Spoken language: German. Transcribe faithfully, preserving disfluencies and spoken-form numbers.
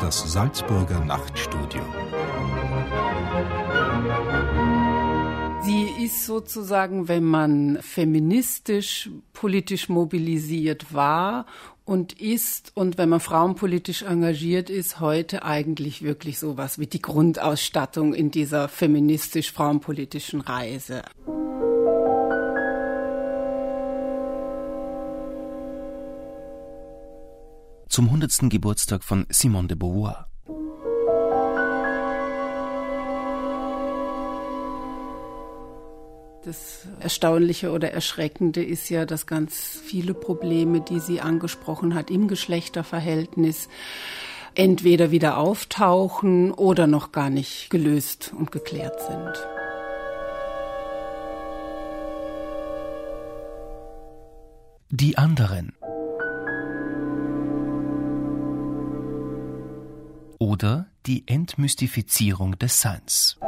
das Salzburger Nachtstudio. Sie ist sozusagen, wenn man feministisch, politisch mobilisiert war und ist und wenn man frauenpolitisch engagiert ist, heute eigentlich wirklich sowas wie die Grundausstattung in dieser feministisch-frauenpolitischen Reise. Zum hundertsten Geburtstag von Simone de Beauvoir. Das Erstaunliche oder Erschreckende ist ja, dass ganz viele Probleme, die sie angesprochen hat, im Geschlechterverhältnis entweder wieder auftauchen oder noch gar nicht gelöst und geklärt sind. Die anderen. Oder die Entmystifizierung des Seins.